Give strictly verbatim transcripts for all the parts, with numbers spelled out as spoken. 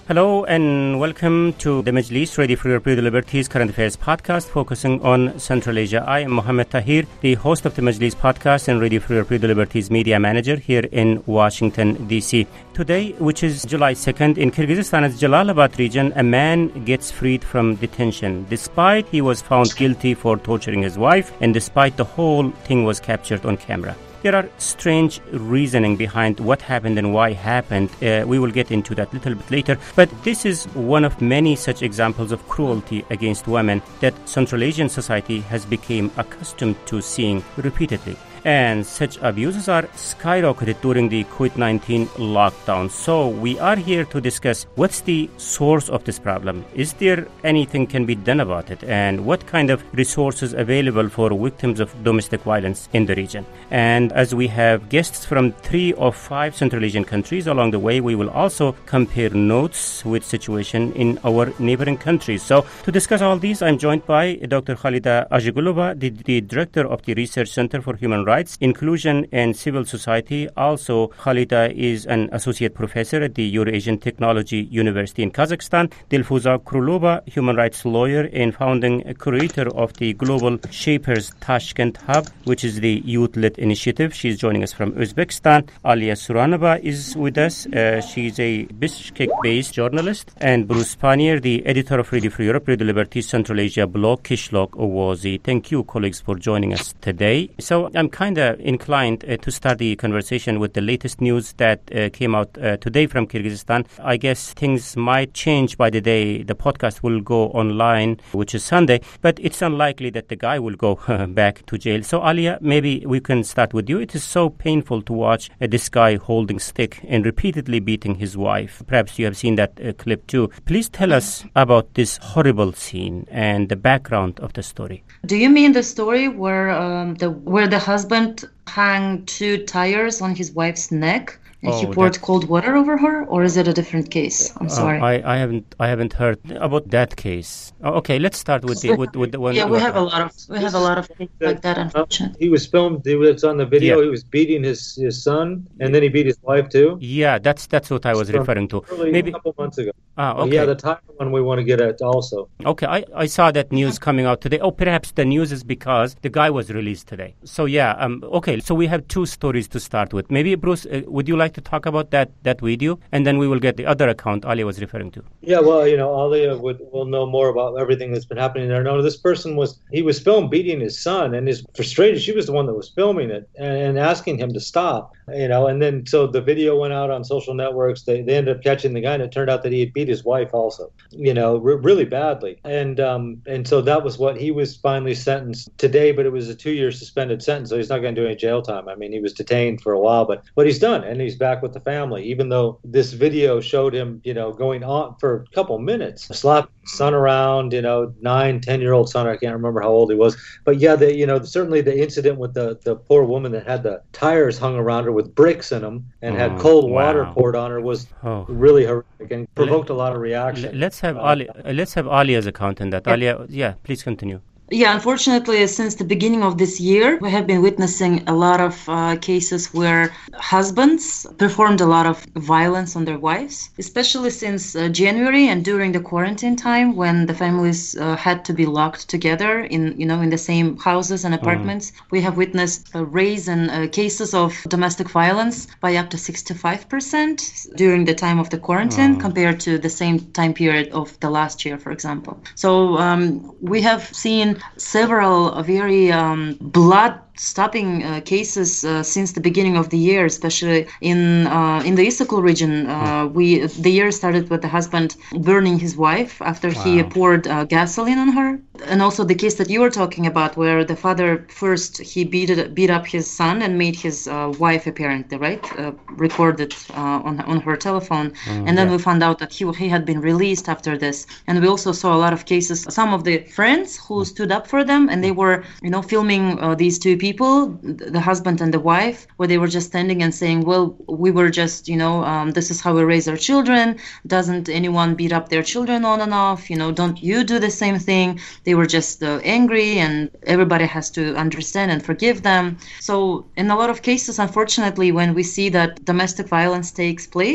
Hello and welcome to the Majlis, Radio Free Europe, Liberties Current Affairs podcast focusing on Central Asia. I am Mohammed Tahir, the host of the Majlis podcast and Radio Free Europe, Liberties media manager here in Washington, D C. Today, which is July second, in Kyrgyzstan's Jalalabad region, a man gets freed from detention despite he was found guilty for torturing his wife and despite the whole thing was captured on camera. There are strange reasoning behind what happened and why happened. Uh, we will get into that a little bit later. But this is one of many such examples of cruelty against women that Central Asian society has become accustomed to seeing repeatedly. And such abuses are skyrocketed during the COVID nineteen lockdown. So we are here to discuss what's the source of this problem. Is there anything can be done about it? And what kind of resources available for victims of domestic violence in the region? And as we have guests from three of five Central Asian countries along the way, we will also compare notes with situation in our neighboring countries. So to discuss all these, I'm joined by Doctor Khalida Ajigulova, the, the Director of the Research Center for Human Rights, Inclusion and Civil Society. Also, Khalida is an associate professor at the Eurasian Technology University in Kazakhstan. Dilfuza Krulova, human rights lawyer and founding curator of the Global Shapers Tashkent Hub, which is the youth-led initiative. She's joining us from Uzbekistan. Alia Suranova is with us. Uh, she's a Bishkek-based journalist. And Bruce Panier, the editor of Radio Free Europe, Radio Liberties Central Asia blog, Kishlok Owazi. Thank you, colleagues, for joining us today. So I'm kind of inclined uh, to start the conversation with the latest news that uh, came out uh, today from Kyrgyzstan. I guess things might change by the day the podcast will go online, which is Sunday, but it's unlikely that the guy will go uh, back to jail. So, Alia, maybe we can start with you. It is so painful to watch uh, this guy holding stick and repeatedly beating his wife. Perhaps you have seen that uh, clip too. Please tell us about this horrible scene and the background of the story. Do you mean the story where um, the where the husband hung two tires on his wife's neck and oh, he poured that... cold water over her, or is it a different case? I'm sorry. Uh, I, I haven't I haven't heard about that case. Oh, okay, let's start with the with, with the one. Yeah, we have a lot of we have a lot of things like that. Unfortunately, he was filmed. He was on the video. Yeah. He was beating his, his son, and then he beat his wife too. Yeah, that's that's what I was From referring to. Maybe a couple months ago. Ah, okay. Yeah, the tire one we want to get at also. Okay, I, I saw that news coming out today. Oh, perhaps the news is because the guy was released today. So yeah, um, okay. So we have two stories to start with. Maybe Bruce, uh, would you like to talk about that that video, and then we will get the other account Alia was referring to. Yeah, well, you know, Alia would will know more about everything that's been happening there. No, this person was he was filmed beating his son, and his frustrated. She was the one that was filming it and, and asking him to stop. You know, and then so the video went out on social networks. They they ended up catching the guy, and it turned out that he had beat his wife also. You know, re- really badly. And um and so that was what he was finally sentenced today. But it was a two-year suspended sentence, so he's not going to do any jail time. I mean, he was detained for a while, but but he's done, and he's back with the family. Even though this video showed him, you know, going on for a couple minutes, slapping his son around, you know, nine, ten-year-old son. I can't remember how old he was, but yeah, the you know certainly the incident with the the poor woman that had the tires hung around her with bricks in them and oh, had cold wow. water poured on her was oh. really horrific and provoked a lot of reaction. Let's have uh, Ali. Let's have Alia's account in that. Yeah. Alia, yeah, please continue. Yeah, unfortunately, since the beginning of this year, we have been witnessing a lot of uh, cases where husbands performed a lot of violence on their wives, especially since uh, January and during the quarantine time when the families uh, had to be locked together in, you know, in the same houses and apartments. Mm. We have witnessed a raise in uh, cases of domestic violence by up to sixty-five percent during the time of the quarantine mm. compared to the same time period of the last year, for example. So um, we have seen several very um, blood stopping uh, cases uh, since the beginning of the year, especially in uh, in the Issyk region. Uh, we the year started with the husband burning his wife after wow. he poured uh, gasoline on her, and also the case that you were talking about, where the father first he beat it, beat up his son and made his uh, wife apparently right uh, recorded uh, on on her telephone, mm, and then yeah. we found out that he he had been released after this, and we also saw a lot of cases. Some of the friends who stood up for them, and they were you know filming uh, these two people. people, the husband and the wife, where they were just standing and saying, well, we were just, you know, um, this is how we raise our children. Doesn't anyone beat up their children on and off? You know, don't you do the same thing? They were just uh, angry, and everybody has to understand and forgive them. So in a lot of cases, unfortunately, when we see that domestic violence takes place,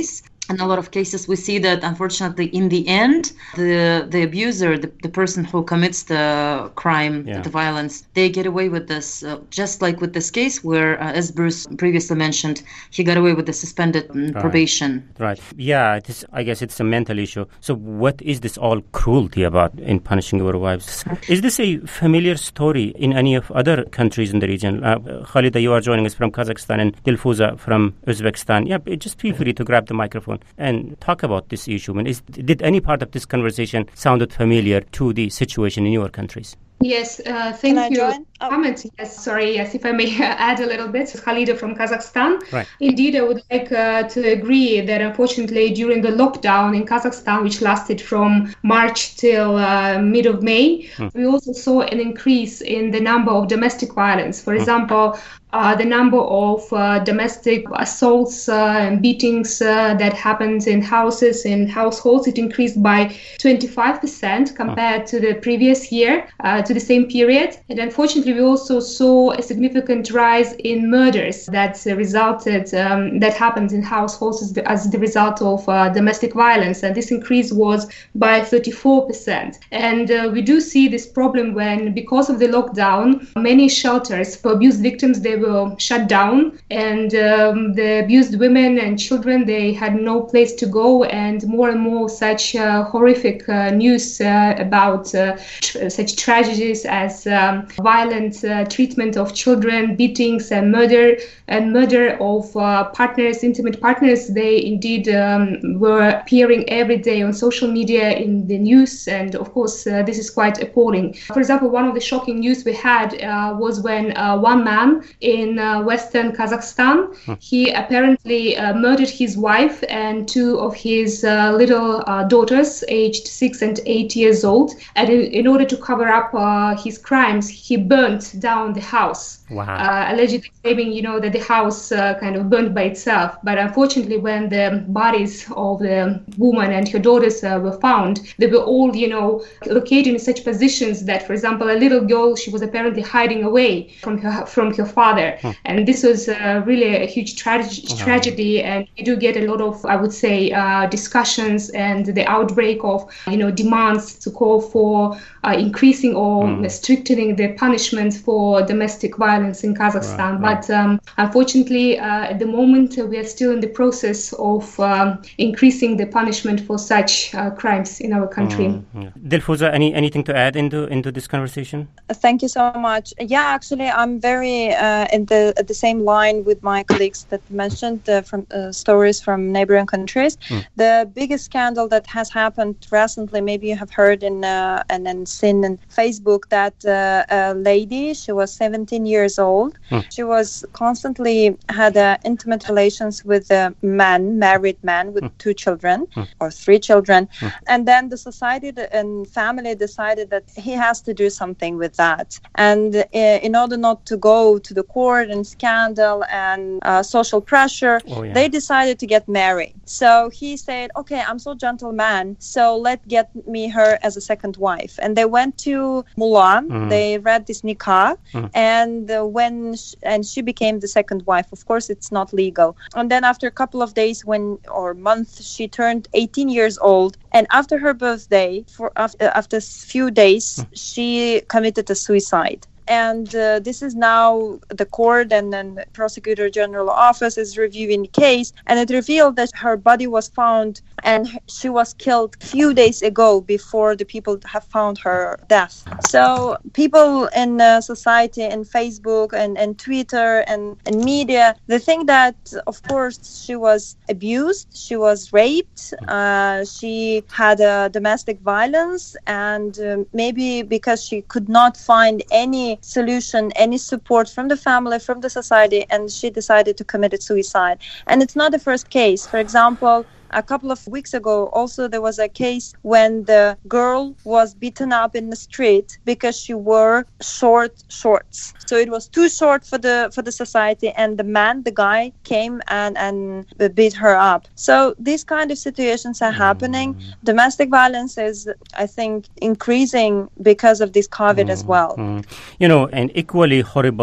in a lot of cases, we see that, unfortunately, in the end, the the abuser, the, the person who commits the crime, Yeah. the violence, they get away with this, uh, just like with this case where, uh, as Bruce previously mentioned, he got away with the suspended mm, probation. Right. Yeah, it is, I guess it's a mental issue. So what is this all cruelty about in punishing our wives? Is this a familiar story in any of other countries in the region? Uh, Khalida, you are joining us from Kazakhstan, and Dilfuza from Uzbekistan. Yeah, just feel free to grab the microphone and talk about this issue. And is, did any part of this conversation sounded familiar to the situation in your countries? Yes, uh, thank Can I you. join? Oh. Comment. Yes, sorry. Yes, if I may add a little bit. Khalida from Kazakhstan. Right. Indeed, I would like uh, to agree that unfortunately during the lockdown in Kazakhstan, which lasted from March till uh, mid of May, Hmm. we also saw an increase in the number of domestic violence. For example, uh, the number of uh, domestic assaults uh, and beatings uh, that happened in houses, in households, it increased by twenty-five percent compared to the previous year, uh, to the same period. And unfortunately, we also saw a significant rise in murders that uh, resulted, um, that happened in households as the, as the result of uh, domestic violence. And this increase was by thirty-four percent. And uh, we do see this problem when, because of the lockdown, many shelters for abused victims, they were shut down, and um, the abused women and children, they had no place to go, and more and more such uh, horrific uh, news uh, about uh, tr- such tragedies as um, violent uh, treatment of children, beatings and murder, and murder of uh, partners, intimate partners, they indeed um, were appearing every day on social media, in the news, and of course uh, this is quite appalling. For example, one of the shocking news we had uh, was when uh, one man in uh, western Kazakhstan, Hmm. he apparently uh, murdered his wife and two of his uh, little uh, daughters, aged six and eight years old. And in, in order to cover up uh, his crimes, he burnt down the house. Wow. Uh, allegedly claiming, you know, that the house uh, kind of burned by itself. But unfortunately, when the bodies of the woman and her daughters uh, were found, they were all, you know, located in such positions that, for example, a little girl, she was apparently hiding away from her from her father. Hmm. And this was uh, really a huge tra- tragedy. And we do get a lot of, I would say, uh, discussions and the outbreak of, you know, demands to call for uh, increasing or Hmm. strengthening the punishment for domestic violence in Kazakhstan. Right, right. But um, unfortunately, uh, at the moment, uh, we are still in the process of um, increasing the punishment for such uh, crimes in our country. Mm, yeah. Dilfuza, any anything to add into into this conversation? Thank you so much. Yeah, actually, I'm very uh, in the at the same line with my colleagues that mentioned uh, from uh, stories from neighboring countries. Mm. The biggest scandal that has happened recently, maybe you have heard in uh, and then seen in Facebook, that uh, a lady, she was seventeen years old. Mm. She was constantly had uh, intimate relations with a man, married man with Mm. two children Mm. or three children, Mm. and then the society and family decided that he has to do something with that. And uh, in order not to go to the court and scandal and uh, social pressure, Oh, yeah. they decided to get married. So he said, okay, I'm so gentleman, so let get me her as a second wife. And they went to Mullah, Mm. they read this nikah, Mm. and uh, when sh- and she became the second wife. Of course, it's not legal. And then after a couple of days, when or month, she turned eighteen years old. And after her birthday, for after after a few days, she committed a suicide. And uh, this is now the court and then the prosecutor general office is reviewing the case, and it revealed that her body was found and she was killed a few days ago before the people have found her death. So people in uh, society and Facebook and, and Twitter and, and media, they think that, of course, she was abused, she was raped, uh, she had uh, domestic violence, and um, maybe because she could not find any solution, any support from the family, from the society, and she decided to commit suicide. And it's not the first case. For example, a couple of weeks ago, also there was a case when the girl was beaten up in the street because she wore short shorts. So it was too short for the for the society, and the man, the guy, came and and beat her up. So these kind of situations are happening. Domestic violence is, I think, increasing because of this COVID as well. Mm. You know, an equally horrible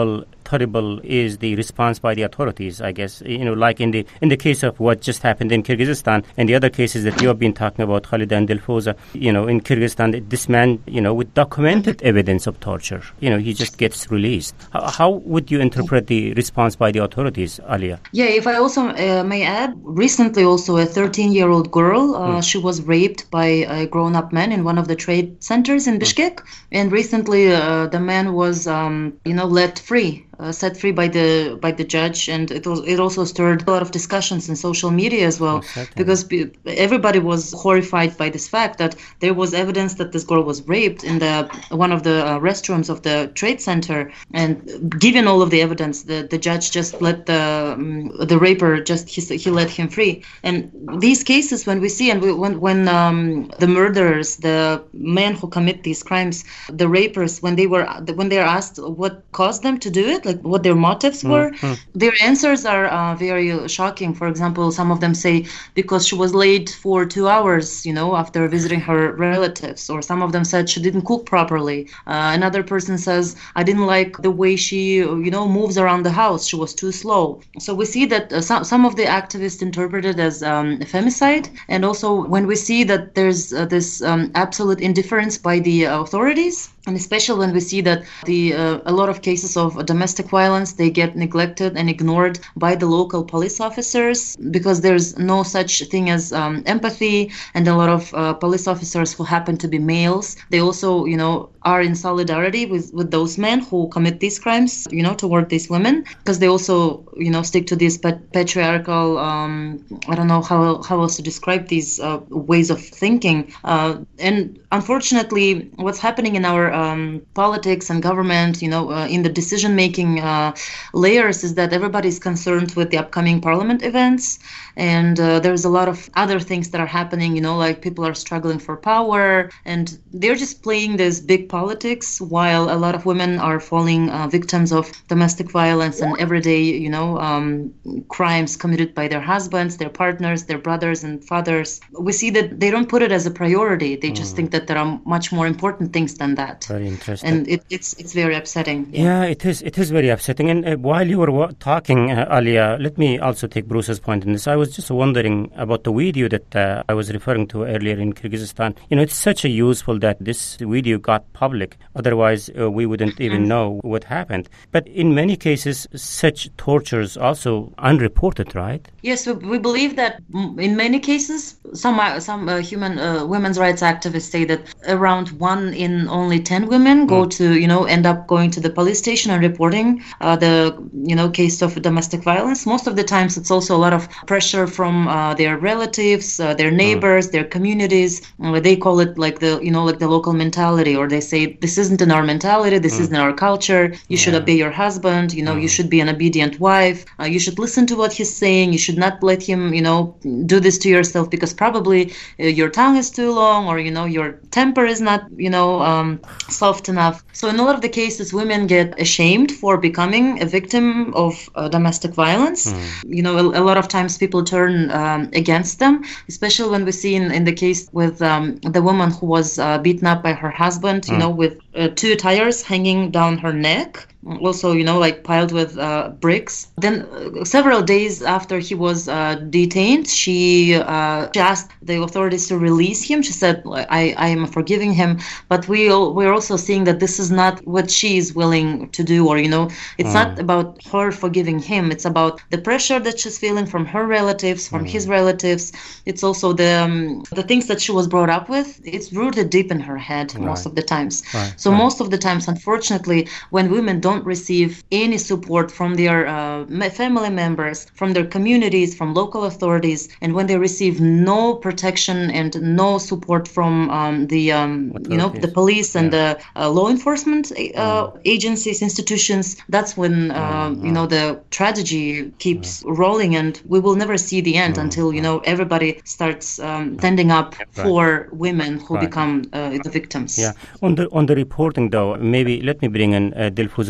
terrible is the response by the authorities, I guess, you know, like in the in the case of what just happened in Kyrgyzstan and the other cases that you have been talking about, Khalida and Dilfouza, you know, in Kyrgyzstan, this man, you know, with documented evidence of torture, you know, he just gets released. How, how would you interpret the response by the authorities, Alia? Yeah, if I also uh, may add, recently also a thirteen-year-old girl, uh, mm. she was raped by a grown-up man in one of the trade centers in Bishkek, mm. and recently uh, the man was, um, you know, let free. Uh, set free by the by the judge, and it was it also stirred a lot of discussions in social media as well, oh, because be, everybody was horrified by this fact that there was evidence that this girl was raped in the one of the uh, restrooms of the trade center, and given all of the evidence, the, the judge just let the um, the raper just he he let him free. And these cases, when we see and we, when when um, the murderers, the men who commit these crimes, the rapers, when they were when they are asked what caused them to do it, like what their motives were, mm-hmm. their answers are uh, very shocking. For example, some of them say because she was late for two hours, you know, after visiting her relatives, or some of them said she didn't cook properly. Uh, another person says, I didn't like the way she, you know, moves around the house. She was too slow. So we see that uh, some, some of the activists interpret it as um, femicide. And also when we see that there's uh, this um, absolute indifference by the authorities, and especially when we see that the uh, a lot of cases of domestic violence, they get neglected and ignored by the local police officers because there's no such thing as um, empathy, and a lot of uh, police officers who happen to be males, they also, you know, are in solidarity with, with those men who commit these crimes, you know, toward these women, because they also, you know, stick to these pat- patriarchal, um, I don't know how how else to describe these uh, ways of thinking. Uh, and unfortunately, what's happening in our um, politics and government, you know, uh, in the decision-making uh, layers is that everybody is concerned with the upcoming parliament events. And uh, there's a lot of other things that are happening, you know, like people are struggling for power, and they're just playing this big politics while a lot of women are falling uh, victims of domestic violence and everyday, you know, um, crimes committed by their husbands, their partners, their brothers and fathers. We see that they don't put it as a priority. They just mm. think that there are much more important things than that. Very interesting. And it, it's it's very upsetting. Yeah. yeah, it is. It is very upsetting. And uh, while you were wa- talking, uh, Alia, let me also take Bruce's point in this. I was just wondering about the video that uh, I was referring to earlier in Kyrgyzstan. You know, it's such a useful that this video got public. Otherwise, uh, we wouldn't even know what happened. But in many cases, such tortures also unreported, right? Yes, we, we believe that in many cases, some uh, some uh, human uh, women's rights activists say that around one in only ten women go mm. to, you know, end up going to the police station and reporting uh, the, you know, case of domestic violence. Most of the times, it's also a lot of pressure from uh, their relatives, uh, their neighbors, mm. their communities. Uh, they call it like the, you know, like the local mentality, or they say this isn't in our mentality, this mm. isn't our culture. You yeah. should obey your husband. You know, mm. you should be an obedient wife. Uh, you should listen to what he's saying. You should not let him, you know, do this to yourself because probably uh, your tongue is too long, or, you know, your temper is not, you know, um, soft enough. So in a lot of the cases, women get ashamed for becoming a victim of uh, domestic violence. Mm. You know, a, a lot of times people turn um, against them, especially when we see in, in the case with um, the woman who was uh, beaten up by her husband, you mm. know, with uh, two tires hanging down her neck. Also, you know, like piled with uh, bricks. Then uh, several days after he was uh, detained, she, uh, she asked the authorities to release him. She said, I, I am forgiving him. But we, we're also seeing that this is not what she is willing to do. Or, you know, it's mm. not about her forgiving him. It's about the pressure that she's feeling from her relatives, from mm. his relatives. It's also the um, the things that she was brought up with. It's rooted deep in her head right. most of the times. Right. So right. most of the times, unfortunately, when women don't receive any support from their uh, family members, from their communities, from local authorities, and when they receive no protection and no support from um, the um, you know the police and yeah. the uh, law enforcement uh, mm. agencies, institutions, that's when uh, mm. you know the tragedy keeps mm. rolling, and we will never see the end mm. until you know everybody starts um, standing up right. for women who right. become uh, the victims. Yeah. On the on the reporting though, maybe let me bring in uh, Dilfouza.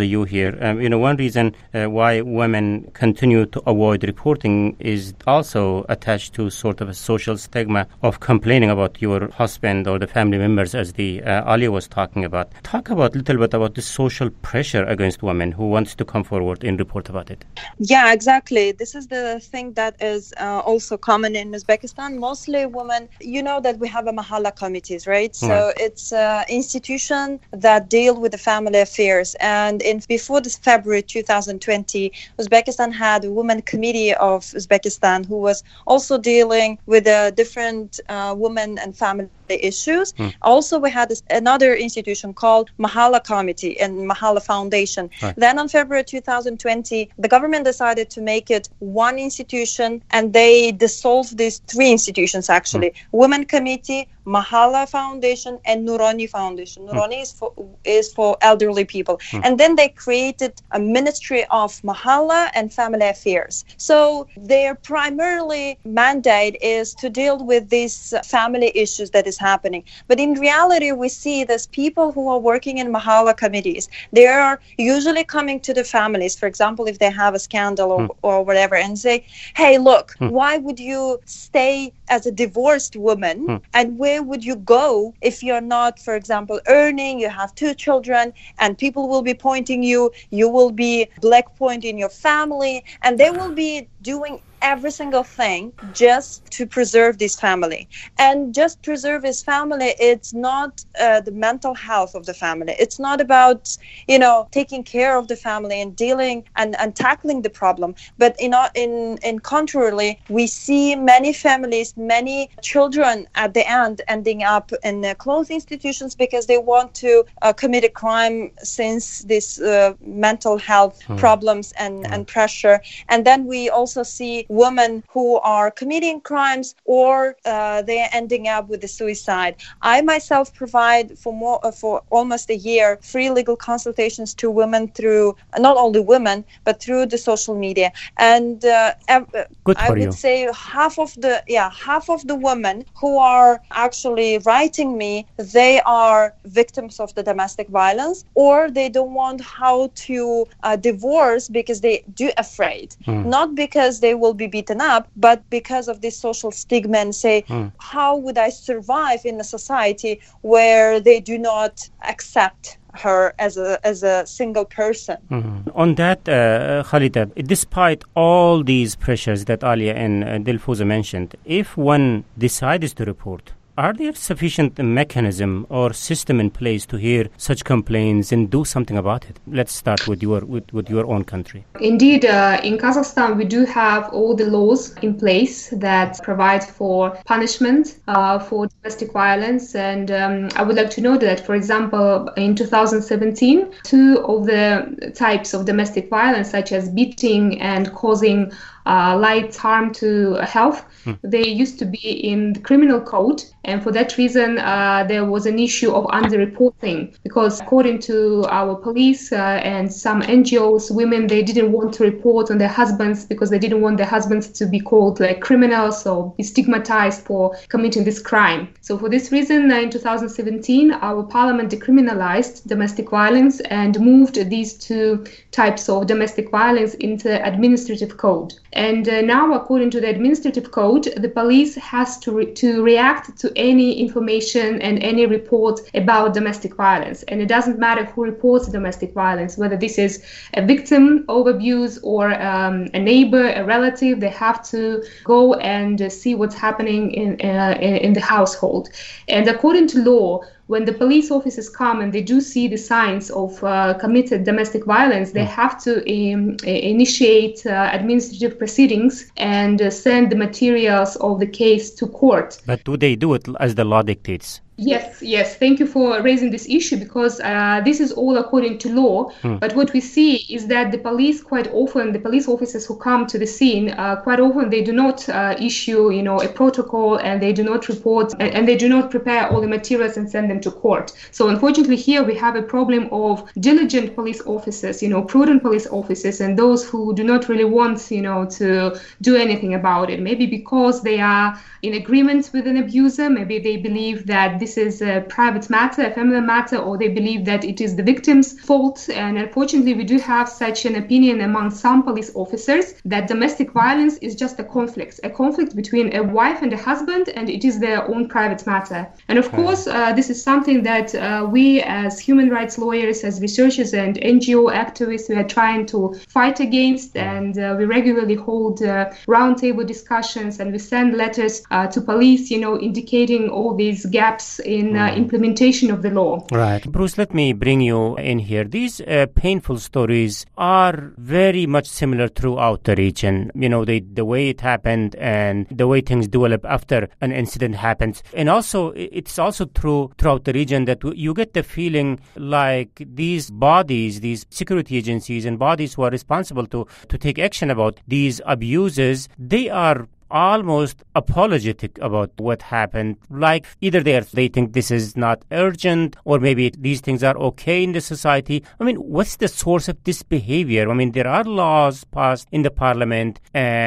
you here. Um, you know, one reason uh, why women continue to avoid reporting is also attached to sort of a social stigma of complaining about your husband or the family members, as the uh, Ali was talking about. Talk about a little bit about the social pressure against women who wants to come forward and report about it. Yeah, exactly. This is the thing that is uh, also common in Uzbekistan. Mostly women, you know that we have a mahalla committees, right? So Right. it's an institution that deal with the family affairs. And in before this February two thousand twenty, Uzbekistan had a women committee of Uzbekistan who was also dealing with the different uh, women and family issues. Hmm. Also, we had this, another institution called Mahalla Committee and Mahalla Foundation. Right. Then on February two thousand twenty, the government decided to make it one institution, and they dissolved these three institutions actually. Hmm. Women Committee, Mahalla Foundation, and Nurani Foundation. Nurani is for is for elderly people. Hmm. And then they created a Ministry of Mahalla and Family Affairs. So their primarily mandate is to deal with these uh, family issues that is happening. But in reality, we see that people who are working in Mahalla committees, they are usually coming to the families, for example, if they have a scandal or, Hmm. or whatever, and say, hey, look, Hmm. why would you stay as a divorced woman? Hmm. And where would you go if you're not, for example, earning, you have two children, and people will be pointing you, you will be black point in your family, and they will be doing every single thing just to preserve this family. And just preserve his family, it's not uh, the mental health of the family. It's not about, you know, taking care of the family and dealing and, and tackling the problem. But in, in, in contrarily, we see many families, many children at the end ending up in uh, closed institutions because they want to uh, commit a crime since this uh, mental health Hmm. problems and, Hmm. and pressure. And then we also see women who are committing crimes or uh, they're ending up with the suicide. I myself provide for more uh, for almost a year free legal consultations to women through not only women but through the social media. And uh, ev- Good I for would you. say half of the yeah half of the women who are actually writing me, they are victims of the domestic violence, or they don't want how to uh, divorce because they do afraid, Hmm. not because they will be beaten up, but because of this social stigma, and say, Hmm. how would I survive in a society where they do not accept her as a as a single person? Mhm. On that, uh, Khalida, despite all these pressures that Alia and uh, Dilfuza mentioned, if one decides to report, are there sufficient mechanism or system in place to hear such complaints and do something about it? Let's start with your with, with your own country. Indeed, uh, in Kazakhstan, we do have all the laws in place that provide for punishment uh, for domestic violence. And um, I would like to note that, for example, in two thousand seventeen, two of the types of domestic violence, such as beating and causing uh, light harm to health, Hmm. they used to be in the criminal code. And for that reason, uh, there was an issue of underreporting, because according to our police uh, and some N G Os, women, they didn't want to report on their husbands because they didn't want their husbands to be called like criminals or be stigmatized for committing this crime. So for this reason, uh, in two thousand seventeen, our parliament decriminalized domestic violence and moved these two types of domestic violence into administrative code. And uh, now, according to the administrative code, the police has to re- to react to any information and any report about domestic violence. And it doesn't matter who reports domestic violence, whether this is a victim of abuse or um, a neighbor, a relative. They have to go and uh, see what's happening in uh, in the household. And according to law, when the police officers come and they do see the signs of uh, committed domestic violence, they have to um, initiate uh, administrative proceedings and uh, send the materials of the case to court. But do they do it as the law dictates? Yes, yes. Thank you for raising this issue, because uh, this is all according to law. Hmm. But what we see is that the police quite often, the police officers who come to the scene, uh, quite often they do not uh, issue, you know, a protocol, and they do not report, and, and they do not prepare all the materials and send them to court. So unfortunately, here we have a problem of diligent police officers, you know, prudent police officers, and those who do not really want, you know, to do anything about it. Maybe because they are in agreement with an abuser, maybe they believe that this is a private matter, a family matter, or they believe that it is the victim's fault. And unfortunately, we do have such an opinion among some police officers that domestic violence is just a conflict, a conflict between a wife and a husband, and it is their own private matter. And of course, uh, this is something that uh, we as human rights lawyers, as researchers and N G O activists, we are trying to fight against, and uh, we regularly hold uh, roundtable discussions, and we send letters uh, to police, you know, indicating all these gaps in uh, implementation of the law. Right. Bruce, let me bring you in here. These uh, painful stories are very much similar throughout the region. You know, the, the way it happened and the way things develop after an incident happens. And also, it's also true throughout the region that you get the feeling like these bodies, these security agencies and bodies who are responsible to, to take action about these abuses, they are almost apologetic about what happened. Like either they are, they think this is not urgent, or maybe these things are okay in the society. I mean, what's the source of this behavior? I mean, there are laws passed in the parliament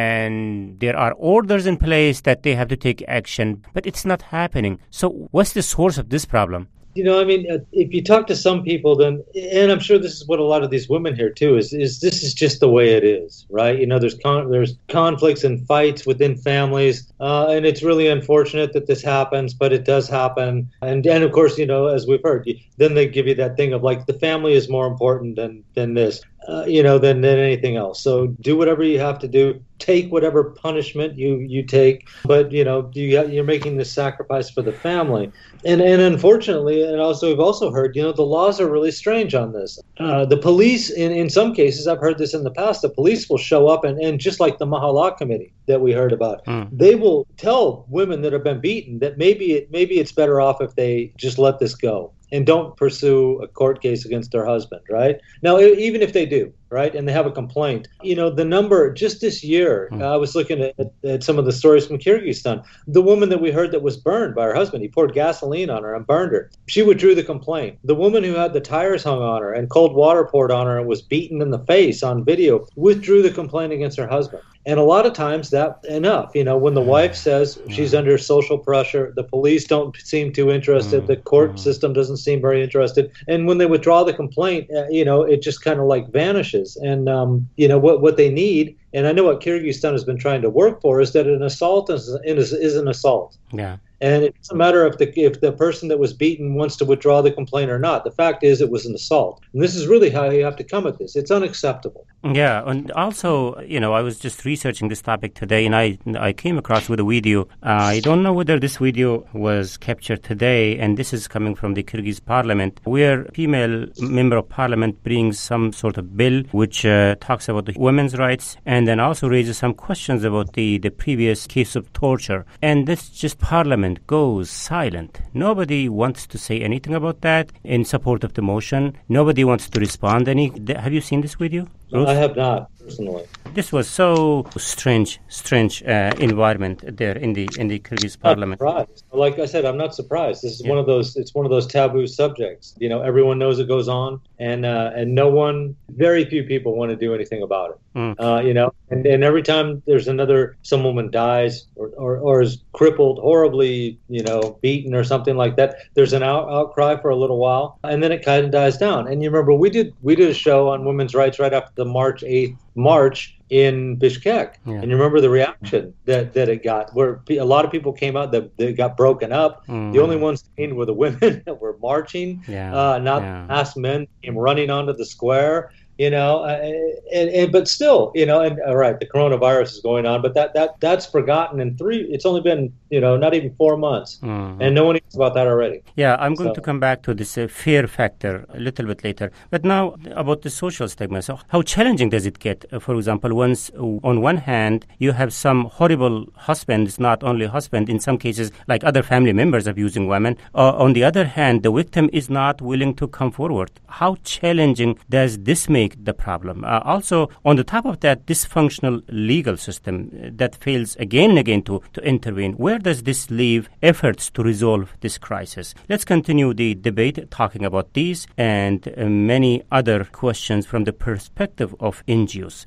and there are orders in place that they have to take action, but it's not happening. So what's the source of this problem? You know, I mean, if you talk to some people, then, and I'm sure this is what a lot of these women hear too, is is this is just the way it is, right? You know, there's con- there's conflicts and fights within families, uh, and it's really unfortunate that this happens, but it does happen. And and of course, you know, as we've heard, then they give you that thing of like the family is more important than than this, uh, you know, than than anything else. So do whatever you have to do. Take whatever punishment you, you take, but you know you, you're making this sacrifice for the family, and and unfortunately, and also we've also heard, you know, the laws are really strange on this. Uh, the police, in, in some cases, I've heard this in the past, the police will show up and, and just like the Mahala Committee that we heard about, mm. they will tell women that have been beaten that maybe it maybe it's better off if they just let this go and don't pursue a court case against their husband, right? Now, even if they do, right, and they have a complaint, you know, the number, just this year, mm. uh, I was looking at, at some of the stories from Kyrgyzstan. The woman that we heard that was burned by her husband, he poured gasoline on her and burned her. She withdrew the complaint. The woman who had the tires hung on her and cold water poured on her and was beaten in the face on video withdrew the complaint against her husband. And a lot of times that enough, you know, when the wife says she's under social pressure, the police don't seem too interested, the court system doesn't seem very interested. And when they withdraw the complaint, uh, you know, it just kind of like vanishes. And, um, you know, what, what they need, and I know what Kyrgyzstan has been trying to work for, is that an assault is, is, is an assault. Yeah. And it doesn't matter if the if the person that was beaten wants to withdraw the complaint or not. The fact is it was an assault. And this is really how you have to come at this. It's unacceptable. Yeah, and also, you know, I was just researching this topic today, and I I came across with a video. Uh, I don't know whether this video was captured today, and this is coming from the Kyrgyz parliament, where a female member of parliament brings some sort of bill which uh, talks about the women's rights, and then also raises some questions about the, the previous case of torture. And this just parliament goes silent. Nobody wants to say anything about that in support of the motion. Nobody wants to respond. Any? Have you seen this video, Bruce? I have not, personally. This was so strange, strange uh, environment there in the in the Kyrgyz parliament. Not surprised. Like I said, I'm not surprised. This is yeah. one of those. It's one of those taboo subjects. You know, everyone knows it goes on, and uh, and no one, very few people want to do anything about it. Mm. Uh, you know, and, and every time there's another, some woman dies or, or, or is crippled, horribly, you know, beaten or something like that, there's an out, outcry for a little while, and then it kind of dies down. And you remember we did we did a show on women's rights right after the March eighth march in Bishkek. Yeah. And you remember the reaction that, that it got, where a lot of people came out that they got broken up. Mm. The only ones seen were the women that were marching, yeah. uh, not yeah. the masked men came running onto the square. You know, uh, and, and but still, you know, and all right, the coronavirus is going on, but that that that's forgotten in three. It's only been, you know, not even four months, mm-hmm. and no one knows about that already. Yeah, I'm going so. to come back to this uh, fear factor a little bit later. But now about the social stigma. So, how challenging does it get? Uh, for example, once uh, on one hand you have some horrible husbands, not only husband, in some cases like other family members abusing women. Uh, on the other hand, the victim is not willing to come forward. How challenging does this make the problem? Uh, also, on the top of that, dysfunctional legal system that fails again and again to, to intervene. Where does this leave efforts to resolve this crisis? Let's continue the debate talking about these and uh, many other questions from the perspective of N G Os.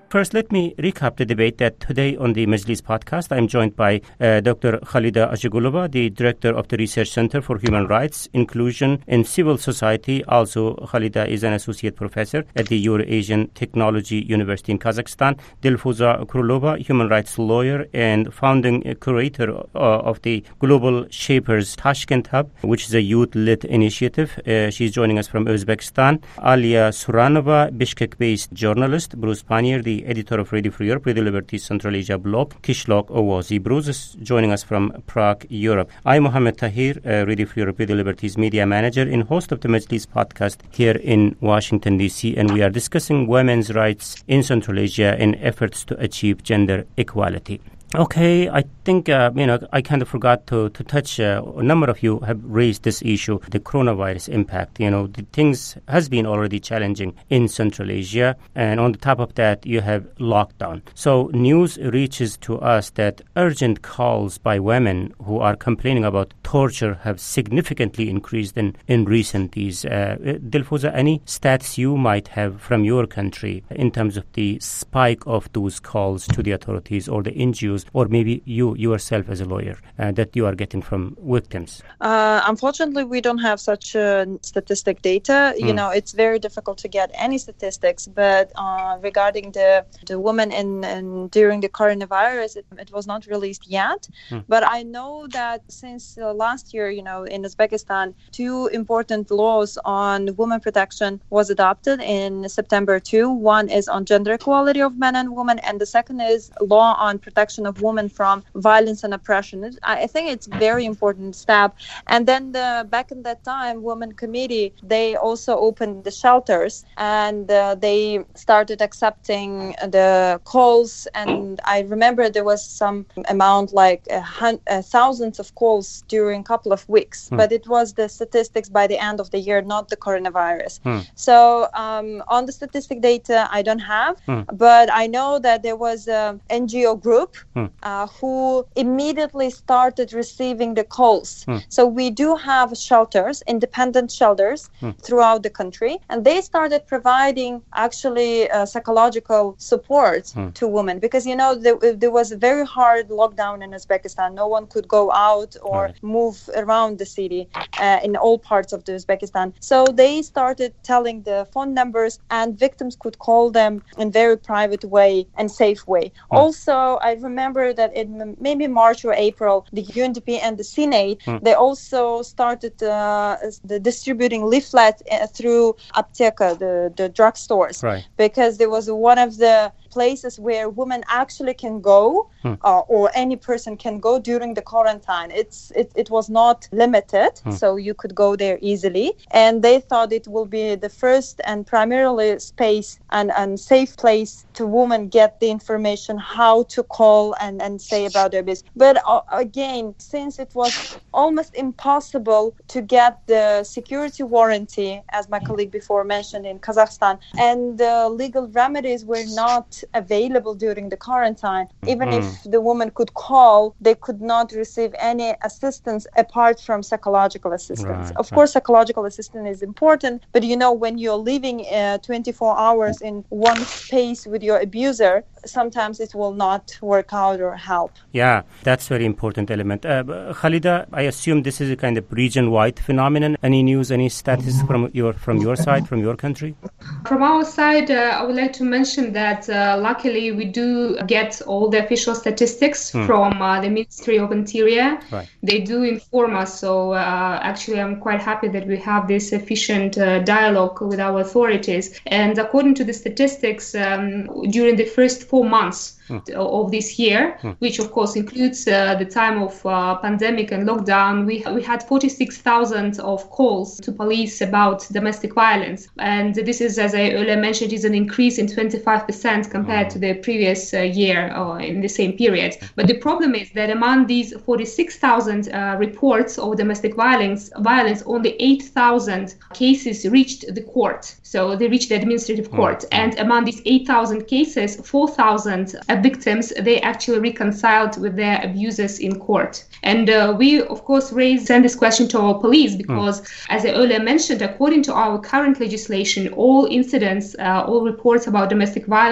First, let me recap the debate that today on the Majlis podcast, I'm joined by uh, Doctor Khalida Ajegulova, the Director of the Research Center for Human Rights, Inclusion and Civil Society. Also, Khalida is an Associate Professor at the Eurasian Technology University in Kazakhstan. Dilfuza Krulova, Human Rights Lawyer and Founding Curator uh, of the Global Shapers Tashkent Hub, which is a youth-led initiative. Uh, she's joining us from Uzbekistan. Alia Suranova, Bishkek-based journalist. Bruce Panier, the editor of Radio Free Europe, Radio Liberty Central Asia blog. Kishlok Owazi. Bruce is joining us from Prague, Europe. I'm Mohammed Tahir, uh, Radio Free Europe, Radio Liberty's media manager and host of the Majlis podcast here in Washington, D C, and we are discussing women's rights in Central Asia in efforts to achieve gender equality. Okay, I think, uh, you know, I kind of forgot to, to touch, uh, a number of you have raised this issue, the coronavirus impact. You know, the things has been already challenging in Central Asia, and on the top of that, you have lockdown. So news reaches to us that urgent calls by women who are complaining about torture have significantly increased in, in recent days. Uh, Dilfuza, any stats you might have from your country in terms of the spike of those calls to the authorities or the N G Os, or maybe you yourself as a lawyer, uh, that you are getting from victims? Uh, unfortunately, we don't have such uh, statistic data. Mm. You know, it's very difficult to get any statistics, but uh, regarding the the women in, in during the coronavirus, it, it was not released yet. Mm. But I know that since uh, last year, you know, in Uzbekistan, two important laws on women protection was adopted in September two. One is on gender equality of men and women, and the second is law on protection of women from violence and oppression. I think it's a very important step. And then the, back in that time, Women Committee, they also opened the shelters and uh, they started accepting the calls. And I remember there was some amount like a hun- uh, thousands of calls during a couple of weeks. Hmm. But it was the statistics by the end of the year, not the coronavirus. Hmm. So um, on the statistic data, I don't have, hmm. but I know that there was an N G O group Hmm. Uh, who immediately started receiving the calls. Hmm. So we do have shelters, independent shelters hmm. throughout the country, and they started providing actually uh, psychological support hmm. to women because, you know, there, there was a very hard lockdown in Uzbekistan. No one could go out or right. move around the city uh, in all parts of the Uzbekistan. So they started telling the phone numbers and victims could call them in very private way and safe way. Hmm. Also, I remember that in maybe March or April, the U N D P and the Senate, hmm. they also started uh, the distributing leaflets uh, through Apteka, the, the drugstores, right. because there was one of the places where women actually can go hmm. uh, or any person can go during the quarantine. It's it, it was not limited, hmm. so you could go there easily. And they thought it will be the first and primarily space and, and safe place to women get the information how to call and, and say about their business. But uh, again, since it was almost impossible to get the security warranty, as my colleague before mentioned in Kazakhstan, and the legal remedies were not available during the quarantine. Even mm. if the woman could call, they could not receive any assistance apart from psychological assistance. Right, of right. course, psychological assistance is important, but you know, when you're living uh, twenty-four hours in one space with your abuser, sometimes it will not work out or help. Yeah, that's very important element. Uh, Khalida, I assume this is a kind of region-wide phenomenon. Any news, any status from your from your side, from your country? From our side, uh, I would like to mention that uh, luckily we do get all the official statistics hmm. from uh, the Ministry of Interior. Right. They do inform us, so uh, actually I'm quite happy that we have this efficient uh, dialogue with our authorities. And according to the statistics, um, during the first four months Hmm. of this year, hmm. which of course includes uh, the time of uh, pandemic and lockdown, we we had forty-six thousand of calls to police about domestic violence, and this is, as I earlier mentioned, is an increase in twenty-five percent compared to the previous uh, year or in the same period. But the problem is that among these forty-six thousand uh, reports of domestic violence, violence, only eight thousand cases reached the court. So they reached the administrative court, hmm. and among these eight thousand cases, four thousand victims, they actually reconciled with their abusers in court. And uh, we, of course, raised send this question to our police because, mm. as I earlier mentioned, according to our current legislation, all incidents, uh, all reports about domestic violence, they should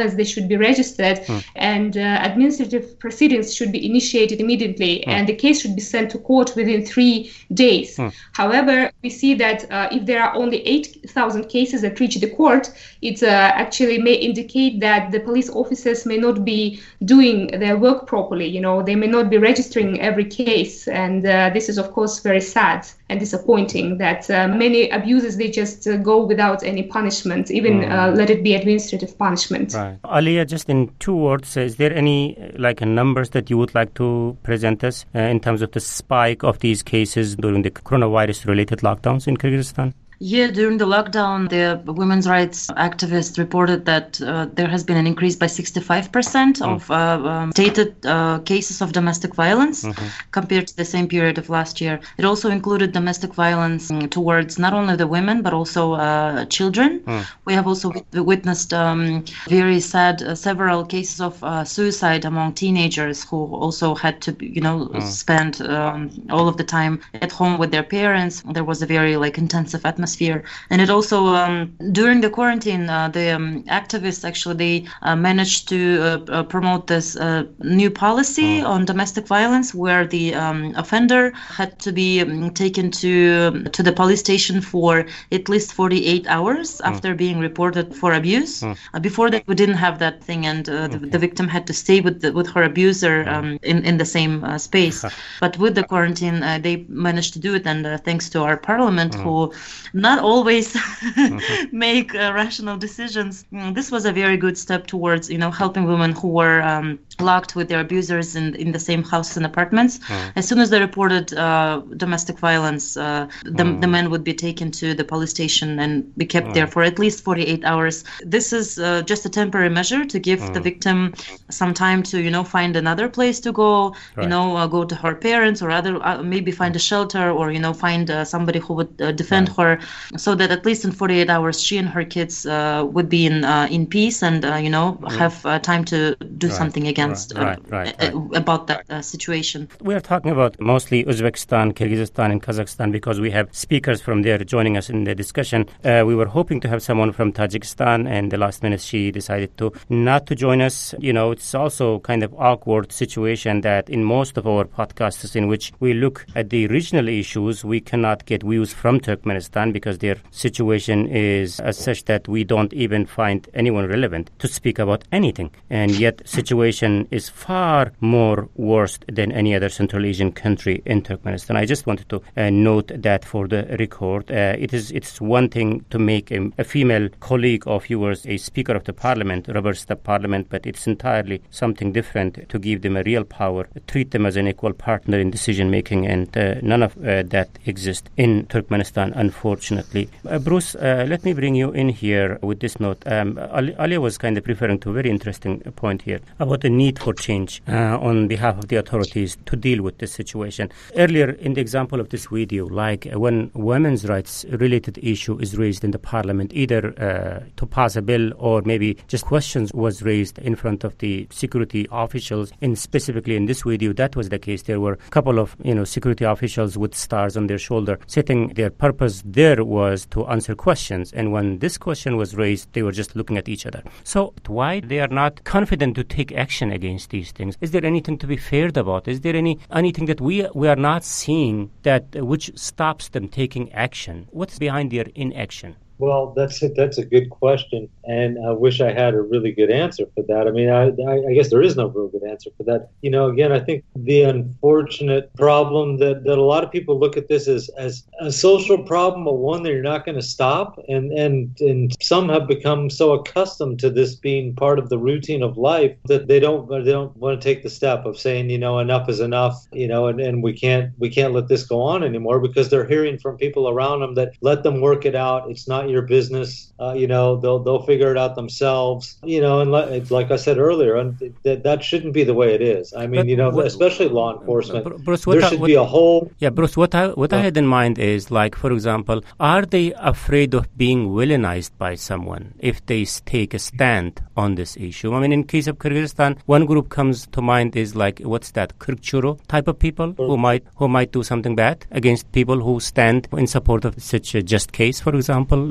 should be registered mm. and uh, administrative proceedings should be initiated immediately mm. and the case should be sent to court within three days. Mm. However, we see that uh, if there are only eight thousand cases that reach the court, it uh, actually may indicate that the police officers may not be doing their work properly. You know, they may not be registering every case, and uh, this is of course very sad and disappointing that uh, many abuses, they just uh, go without any punishment, even mm. uh, let it be administrative punishment. Right. Alia, just in two words, is there any like numbers that you would like to present us uh, in terms of the spike of these cases during the coronavirus-related lockdowns in Kyrgyzstan? Yeah, during the lockdown, the women's rights activists reported that uh, there has been an increase by sixty-five percent mm. of uh, um, stated uh, cases of domestic violence mm-hmm. compared to the same period of last year. It also included domestic violence towards not only the women, but also uh, children. Mm. We have also witnessed um, very sad uh, several cases of uh, suicide among teenagers who also had to, you know, mm. spend um, all of the time at home with their parents. There was a very like intensive atmosphere. And it also, um, during the quarantine, uh, the um, activists actually, they uh, managed to uh, uh, promote this uh, new policy mm. on domestic violence where the um, offender had to be um, taken to to the police station for at least forty-eight hours mm. after being reported for abuse. Mm. Uh, before that, we didn't have that thing, and uh, the, okay. the victim had to stay with the, with her abuser um, in, in the same uh, space. But with the quarantine, uh, they managed to do it, and uh, thanks to our parliament, mm. who not always mm-hmm. make uh, rational decisions. Mm, this was a very good step towards, you know, helping women who were um, locked with their abusers in, in the same house and apartments. Mm. As soon as they reported uh, domestic violence, uh, the, mm. the men would be taken to the police station and be kept mm. there for at least forty-eight hours. This is uh, just a temporary measure to give mm. the victim some time to, you know, find another place to go, right. you know, uh, go to her parents or other, uh, maybe find a shelter or, you know, find uh, somebody who would uh, defend right. her, so that at least in forty-eight hours she and her kids uh, would be in uh, in peace and, uh, you know, mm. have uh, time to do right. something again. Right, right, right, right. about that uh, situation. We are talking about mostly Uzbekistan, Kyrgyzstan, and Kazakhstan because we have speakers from there joining us in the discussion. Uh, we were hoping to have someone from Tajikistan, and the last minute she decided to not to join us. You know, it's also kind of awkward situation that in most of our podcasts in which we look at the regional issues, we cannot get views from Turkmenistan because their situation is as such that we don't even find anyone relevant to speak about anything. And yet situation is far more worse than any other Central Asian country in Turkmenistan. I just wanted to uh, note that for the record. Uh, it is it's one thing to make a, a female colleague of yours a Speaker of the Parliament, reverse the Parliament, but it's entirely something different to give them a real power, treat them as an equal partner in decision making, and uh, none of uh, that exists in Turkmenistan, unfortunately. Uh, Bruce, uh, let me bring you in here with this note. Um, Alia was kind of referring to a very interesting point here about the need for change uh, on behalf of the authorities to deal with this situation. Earlier in the example of this video, like uh, when women's rights related issue is raised in the parliament, either uh, to pass a bill or maybe just questions was raised in front of the security officials, and specifically in this video, that was the case. There were a couple of, you know, security officials with stars on their shoulder sitting. Their purpose there was to answer questions, and when this question was raised, they were just looking at each other. So why they are not confident to take action against these things? Is there anything to be feared about? Is there any anything that we we are not seeing that uh, which stops them taking action? What's behind their inaction? Well, that's a, that's a good question, and I wish I had a really good answer for that. I mean, I, I, I guess there is no real good answer for that. You know, again, I think the unfortunate problem that, that a lot of people look at this as, as a social problem, but one that you're not going to stop, and, and, and some have become so accustomed to this being part of the routine of life that they don't they don't want to take the step of saying, you know, enough is enough, you know, and, and we can't we can't let this go on anymore, because they're hearing from people around them that let them work it out. It's not your business, uh, you know, they'll they'll figure it out themselves, you know, and like, like I said earlier, and that that shouldn't be the way it is. I mean, but you know, what, especially law enforcement, Bruce, there should I, what, be a whole. Yeah, Bruce, what I what uh, I had in mind is, like, for example, are they afraid of being villainized by someone if they take a stand on this issue? I mean, in case of Kyrgyzstan, one group comes to mind is like, what's that, Kyrgyzchuro type of people who might who might do something bad against people who stand in support of such a just case, for example.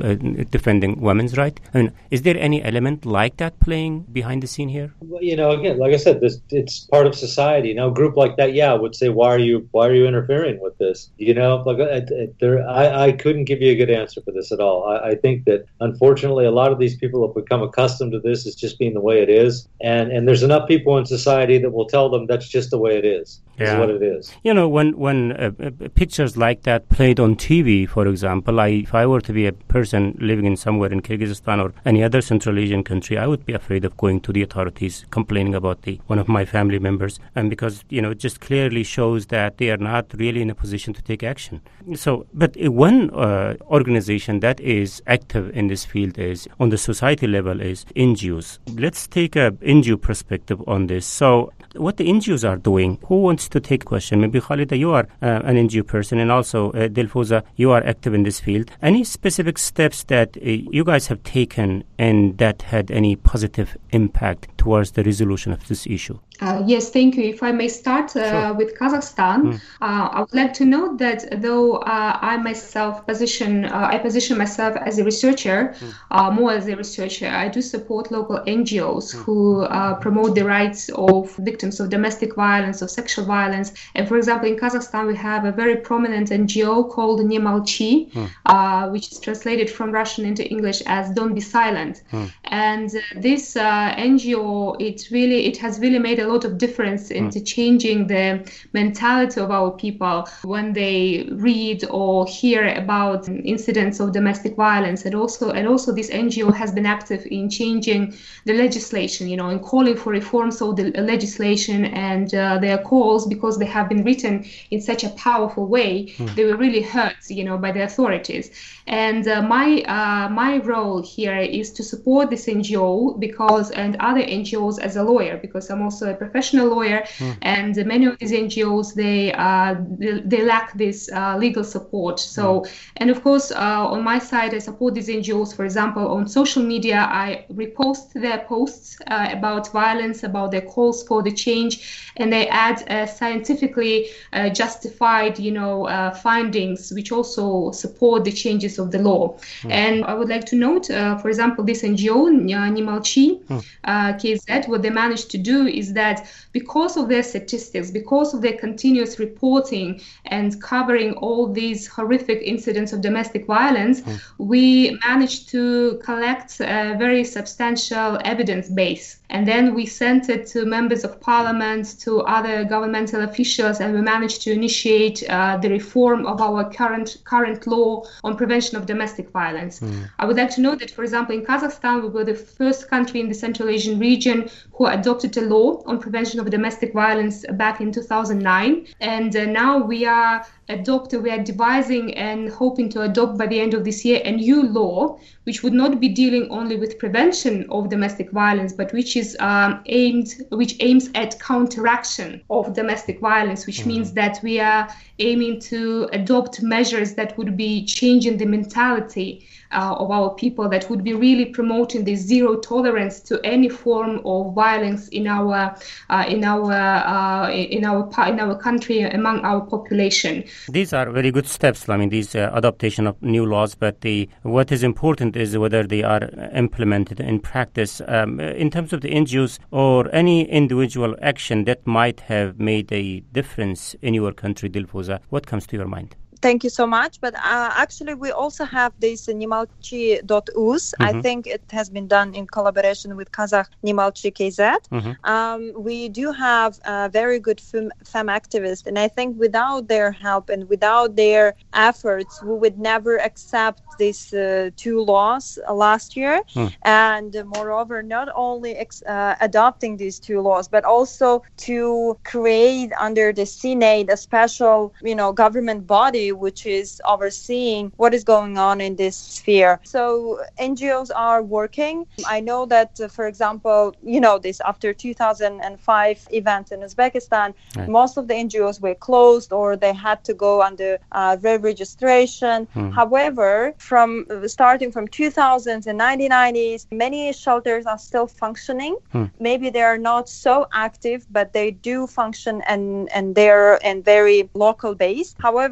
uh, defending women's rights. I mean, is there any element like that playing behind the scene here? Well, you know, again, like I said, this it's part of society. Now, a group like that, yeah, would say, "Why are you? Why are you interfering with this?" You know, like I, there, I, I couldn't give you a good answer for this at all. I, I think that unfortunately, a lot of these people have become accustomed to this as just being the way it is, and and there's enough people in society that will tell them that's just the way it is. Yeah. Is what it is. You know, when when uh, pictures like that played on T V, for example, I, if I were to be a person living in somewhere in Kyrgyzstan or any other Central Asian country, I would be afraid of going to the authorities, complaining about the one of my family members, and because you know it just clearly shows that they are not really in a position to take action. So, but one uh, organization that is active in this field is on the society level is N G Os. Let's take a N G O perspective on this. So, what the N G Os are doing? Who wants to take question? Maybe Khalida, you are uh, an N G O person, and also uh, Dilfuza, you are active in this field. Any specific steps that uh, you guys have taken and that had any positive impact towards the resolution of this issue? Uh, yes, thank you. If I may start uh, Sure. with Kazakhstan, Mm. uh, I would like to note that though uh, I myself position, uh, I position myself as a researcher, uh, more as a researcher, I do support local N G Os who uh, promote the rights of victims of domestic violence, of sexual violence. And for example, in Kazakhstan, we have a very prominent N G O called Не молчи, uh, which is translated from Russian into English as "Don't be silent." And uh, this uh, N G O, it really, it has really made a lot of difference into changing the mentality of our people when they read or hear about incidents of domestic violence. And also, and also this N G O has been active in changing the legislation, you know, in calling for reforms of the legislation, and uh, their calls, because they have been written in such a powerful way, they were really heard, you know, by the authorities. And uh, my uh, my role here is to support this N G O because, and other N G Os as a lawyer, because I'm also a professional lawyer, mm. and many of these N G Os, they uh, they, they lack this uh, legal support. So, mm. and of course, uh, on my side, I support these N G Os. For example, on social media, I repost their posts uh, about violence, about their calls for the change, and they add uh, scientifically uh, justified, you know, uh, findings which also support the changes of the law. Mm. And I would like to note, uh, for example, this N G O, Не молчи, mm. uh, K Z, what they managed to do is that because of their statistics, because of their continuous reporting and covering all these horrific incidents of domestic violence, mm. we managed to collect a very substantial evidence base. And then we sent it to members of parliament, to other governmental officials, and we managed to initiate uh, the reform of our current current law on prevention of domestic violence. Mm. I would like to note that, for example, in Kazakhstan, we were the first country in the Central Asian region who adopted a law on prevention of domestic violence back in two thousand nine. And uh, now we are adopt, we are devising and hoping to adopt by the end of this year a new law, which would not be dealing only with prevention of domestic violence, but which is um, aimed, which aims at counteraction of domestic violence, which mm-hmm. means that we are aiming to adopt measures that would be changing the mentality uh, of our people, that would be really promoting the zero tolerance to any form of violence in our uh, in our uh, in our in our country, among our population. These are very good steps. I mean, these uh, adaptation of new laws, but the what is important is whether they are implemented in practice. Um, in terms of the N G Os or any individual action that might have made a difference in your country, Dilfuza, what comes to your mind? Thank you so much. But uh, actually, we also have this Не молчи dot U Z. Mm-hmm. I think it has been done in collaboration with Kazakh Не молчи K Z. Mm-hmm. Um, we do have a very good fem, femme activists, and I think without their help and without their efforts, we would never accept these uh, two laws uh, last year. Mm. And uh, moreover, not only ex- uh, adopting these two laws, but also to create under the Senate a special, you know, government body which is overseeing what is going on in this sphere. So N G Os are working. I know that, uh, for example, you know, this after two thousand five event in Uzbekistan, right. most of the N G Os were closed or they had to go under uh, re-registration. Hmm. However, from uh, starting from two thousands and nineteen nineties, many shelters are still functioning. Hmm. Maybe they are not so active, but they do function and, and they're and very local based. However,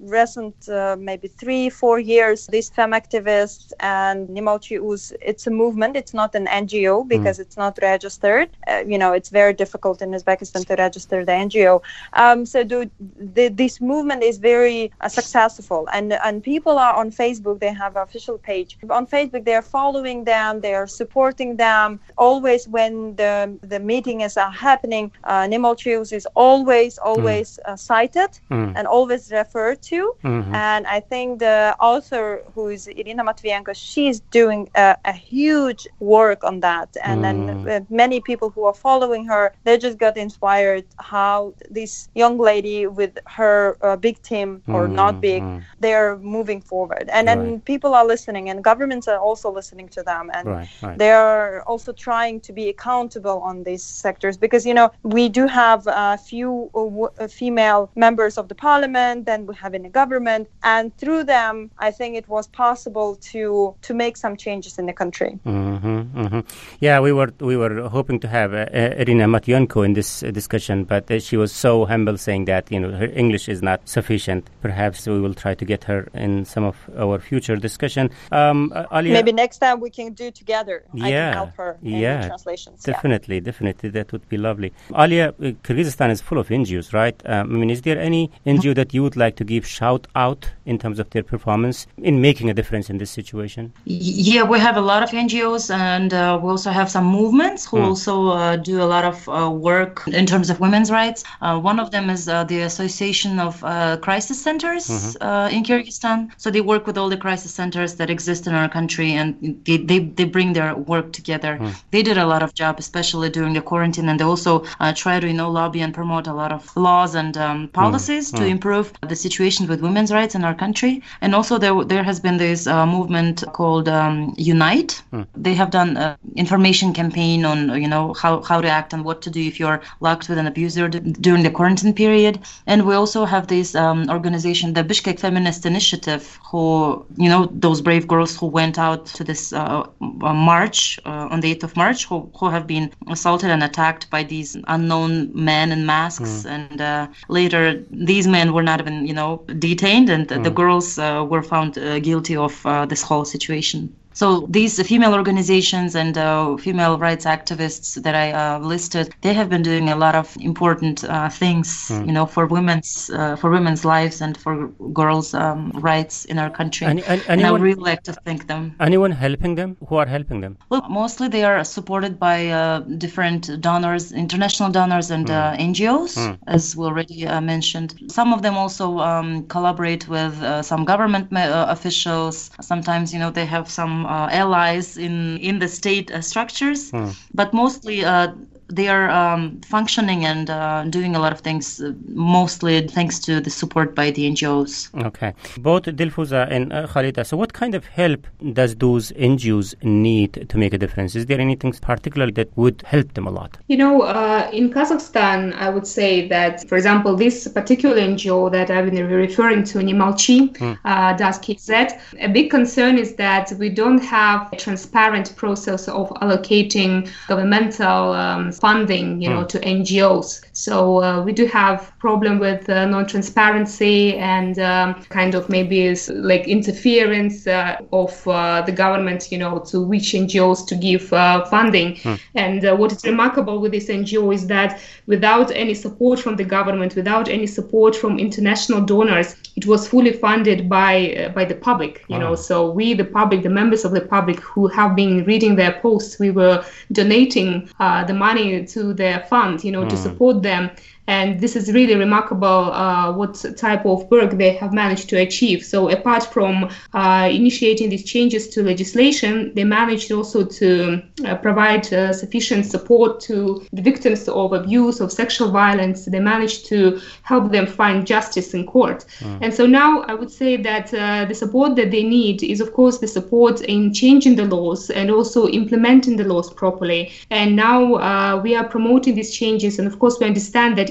recent uh, maybe three, four years, these femme activists and Nimolchi Uz, it's a movement. It's not an N G O because mm. it's not registered. Uh, you know, it's very difficult in Uzbekistan to register the N G O. Um, so do, the, this movement is very uh, successful. And, and people are on Facebook. They have an official page. On Facebook, they are following them. They are supporting them. Always when the, the meetings are happening, uh, Nimolchi Uz is always, always mm. uh, cited mm. and always referred to. Mm-hmm. And I think the author, who is Irina Matvienko, she's doing a, a huge work on that. And mm. then uh, many people who are following her, they just got inspired how this young lady with her uh, big team, or mm. not big, mm. they're moving forward. And then right. people are listening, and governments are also listening to them. And right, right. they are also trying to be accountable on these sectors. Because, you know, we do have a few uh, w- uh, female members of the parliament, then we have in the government. And through them, I think it was possible to to make some changes in the country. Mm-hmm, mm-hmm. Yeah, we were we were hoping to have uh, Irina Matvienko in this uh, discussion, but uh, she was so humble, saying that, you know, her English is not sufficient. Perhaps we will try to get her in some of our future discussion. Um, uh, Alia, maybe next time we can do together. Yeah, I can help her in yeah, the translations. Definitely, yeah. definitely, that would be lovely. Alia, uh, Kyrgyzstan is full of N G Os, right? Um, I mean, is there any N G O that you would like to give shout out in terms of their performance in making a difference in this situation? Yeah, we have a lot of N G Os, and uh, we also have some movements who mm. also uh, do a lot of uh, work in terms of women's rights. Uh, one of them is uh, the Association of uh, Crisis Centers mm-hmm. uh, in Kyrgyzstan. So they work with all the crisis centers that exist in our country, and they, they, they bring their work together. Mm. They did a lot of job, especially during the quarantine, and they also uh, try to, you know, lobby and promote a lot of laws and um, policies mm. to mm. improve the situation with women's rights in our country. And also there there has been this uh, movement called um, Unite. Mm. They have done an information campaign on, you know, how, how to act and what to do if you're locked with an abuser d- during the quarantine period. And we also have this um, organization, the Bishkek Feminist Initiative, who, you know, those brave girls who went out to this uh, march uh, on the eighth of March, who, who have been assaulted and attacked by these unknown men in masks. Mm. And uh, later, these men were not even, you know, detained, and mm. the girls uh, were found uh, guilty of uh, this whole situation. So these female organizations and uh, female rights activists that I uh, listed, they have been doing a lot of important uh, things, mm. you know, for women's uh, for women's lives and for girls' um, rights in our country. Any, any, and I would really like to thank them. Anyone helping them? Who are helping them? Well, mostly they are supported by uh, different donors, international donors and mm. uh, N G Os, mm. as we already uh, mentioned. Some of them also um, collaborate with uh, some government ma- uh, officials. Sometimes, you know, they have some Uh, allies in, in the state uh, structures, hmm. but mostly uh, they are um, functioning and uh, doing a lot of things, uh, mostly thanks to the support by the N G Os. Okay. Both Dilfuza and uh, Khalida, so what kind of help does those N G Os need to make a difference? Is there anything particular that would help them a lot? You know, uh, in Kazakhstan, I would say that, for example, this particular N G O that I've been referring to, Nimolchi, mm. uh, does K Z, a big concern is that we don't have a transparent process of allocating governmental um, funding, you know, mm. to N G Os. So uh, we do have problem with uh, non-transparency and um, kind of maybe is like interference uh, of uh, the government, you know, to which N G Os to give uh, funding. Mm. And uh, what is remarkable with this N G O is that without any support from the government, without any support from international donors, it was fully funded by uh, by the public, you wow. know. So we, the public, the members of the public who have been reading their posts, we were donating uh, the money to their fund, you know, mm. to support them. And this is really remarkable uh, what type of work they have managed to achieve. So apart from uh, initiating these changes to legislation, they managed also to uh, provide uh, sufficient support to the victims of abuse, of sexual violence. They managed to help them find justice in court. Mm. And so now I would say that uh, the support that they need is, of course, the support in changing the laws and also implementing the laws properly. And now uh, we are promoting these changes. And of course, we understand that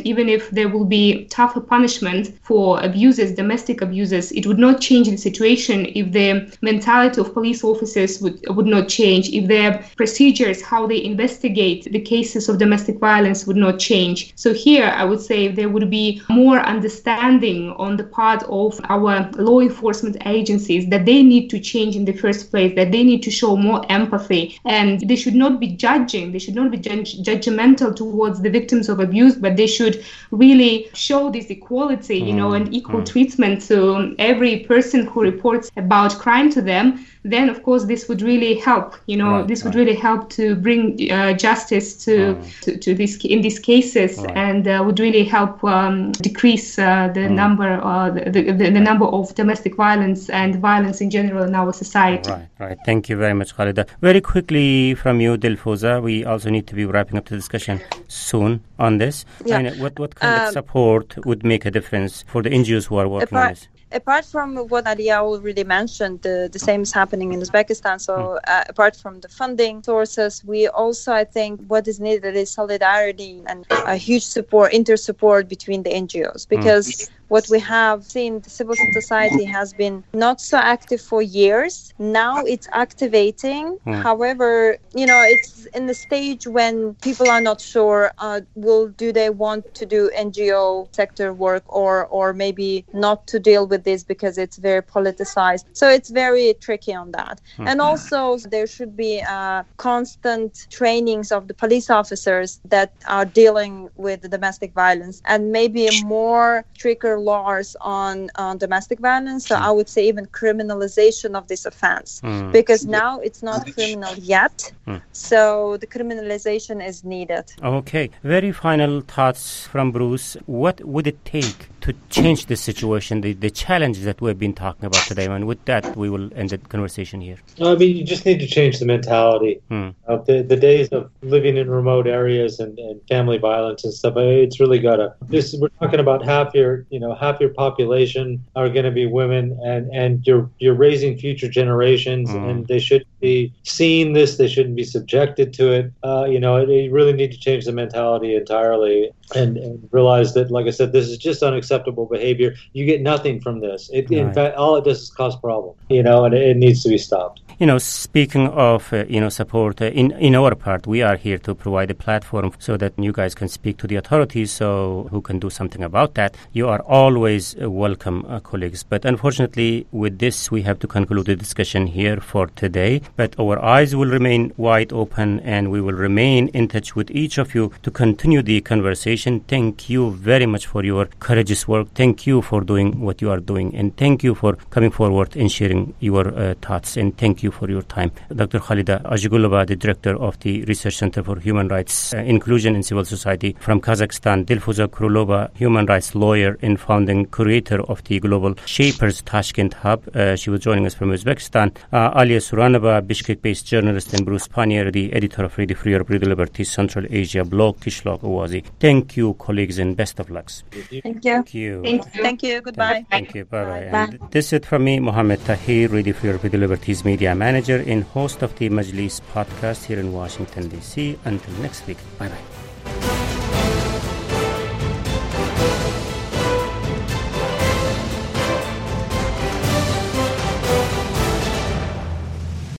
even if there will be tougher punishment for abusers, domestic abusers, it would not change the situation if the mentality of police officers would, would not change, if their procedures, how they investigate the cases of domestic violence would not change. So here, I would say there would be more understanding on the part of our law enforcement agencies that they need to change in the first place, that they need to show more empathy, and they should not be judging, they should not be judge- judgmental towards the victims of abuse, but they should really show this equality, you know, and equal mm. treatment to every person who reports about crime to them. Then, of course, this would really help, you know, right, this would right. really help to bring uh, justice to, mm. to, to this, in these cases, right. and uh, would really help um, decrease uh, the mm. number uh, the, the, the right. number of domestic violence and violence in general in our society. Right, right. Thank you very much, Khalida. Very quickly from you, Dilfouza, we also need to be wrapping up the discussion soon on this. Yeah. I mean, what, what kind um, of support would make a difference for the N G Os who are working apart, on this? Apart from what Alia already mentioned, uh, the same is happening in Uzbekistan. So uh, apart from the funding sources, we also, I think, what is needed is solidarity and a huge support, inter-support between the N G Os. Because mm. what we have seen, the civil society has been not so active for years. Now it's activating. Mm. However, you know, it's in the stage when people are not sure, uh, will do they want to do N G O sector work or, or maybe not to deal with this because it's very politicized. So it's very tricky on that. Mm. And also there should be uh, constant trainings of the police officers that are dealing with the domestic violence, and maybe more stricter laws on, on domestic violence. So mm. I would say even criminalization of this offense, mm. because now it's not criminal yet. Mm. So the criminalization is needed. Okay. Very final thoughts from Bruce. What would it take to change the situation, the, the challenges that we've been talking about today? And with that, we will end the conversation here. I mean, you just need to change the mentality. Mm. Uh, the, the days of living in remote areas and, and family violence and stuff, it's really got to, this, we're talking about half your, you know, half your population are going to be women, and, and you're, you're raising future generations, mm. and they should be seeing this, they shouldn't be subjected to it. Uh, you know, you really need to change the mentality entirely and, and realize that, like I said, this is just unacceptable behavior. You get nothing from this. It, right. In fact, all it does is cause problems, you know, and it, it needs to be stopped. You know, speaking of, uh, you know, support, uh, in, in our part, we are here to provide a platform so that you guys can speak to the authorities, so who can do something about that. You are always uh, welcome, uh, colleagues. But unfortunately, with this, we have to conclude the discussion here for today. But our eyes will remain wide open, and we will remain in touch with each of you to continue the conversation. Thank you very much for your courageous work. Thank you for doing what you are doing. And thank you for coming forward and sharing your uh, thoughts. And thank you for your time. Doctor Khalida Ajigulova, the Director of the Research Center for Human Rights uh, Inclusion in Civil Society from Kazakhstan. Dilfouza Krulova, Human Rights Lawyer and founding curator of the Global Shapers Tashkent Hub. Uh, she was joining us from Uzbekistan. Uh, Alia Suranova, Bishkek-based journalist, and Bruce Panier, the editor of Radio Free Europe, Radio Liberty Central Asia blog, Kishlok Owazi. Thank you, colleagues, and best of luck. Thank you. Thank you. Thank you. Thank you. Goodbye. Thank, thank you. Bye-bye. Bye. And this is it from me, Mohammed Tahir, Radio Free Europe, Radio Liberty's media manager and host of the Majlis podcast here in Washington, D C. Until next week. Bye-bye.